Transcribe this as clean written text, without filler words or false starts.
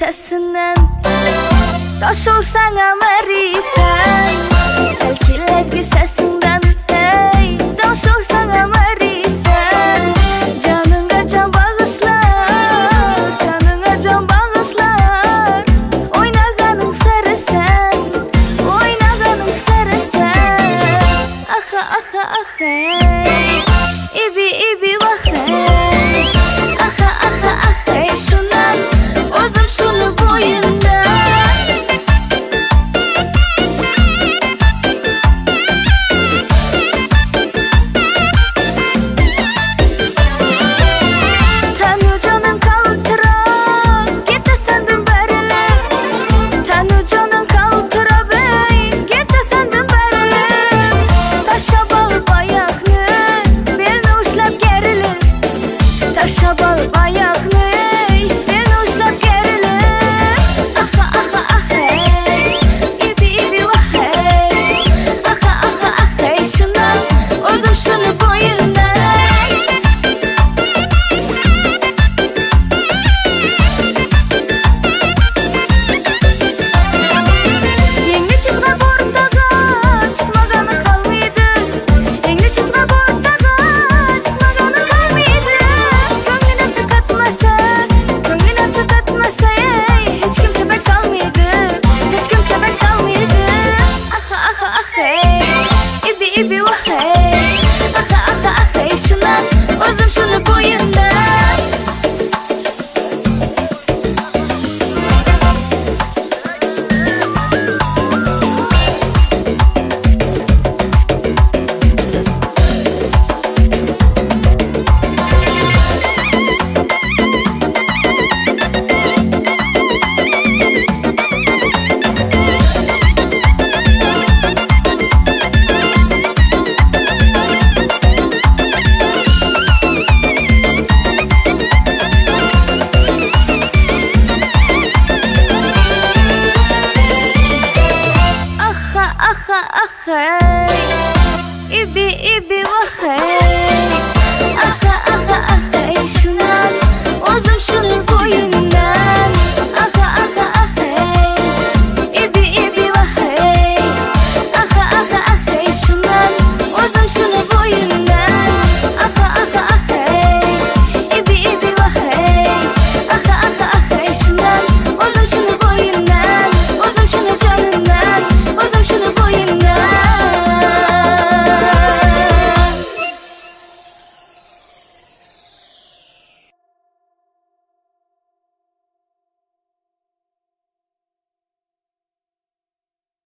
sesinden taş olsan amarisan Selki lezgi sesinden hey taş olsan amarisan Canınga can bağışlar Canınga can bağışlar Oynaganın sarı sen Oynaganın sarı sen Aha aha aha hey İbi ibi vah hey Aha aha aha hey şundan Özüm şunu boyunda Tanı canın kaltıra Gete sendin berile Tanı canın kaltıra bey Gete sendin berile Taşa balıp ayaklı Belini uçlap gerilir Taşa balıp ayaklı Belini uçlap gerilir Aha aha aha hey İbi ibi vah hey Aha aha aha hey şundan Özüm şunu boyunda Yenge çizme bordaga Çıkmaganı kalmaydı Yenge çizme bordaga Çıkmaganı kalmaydı Gönlüne tıkatmasa Gönlüne tıkatmasa ey Hiç kim çöpek salmaydı Hiç kim çöpek salmaydı Aha aha aha hey İbi ibi vah hey Aha aha aha hey şundan Özüm şunu boyunda Aha aha aha hey İbi ibi vah hey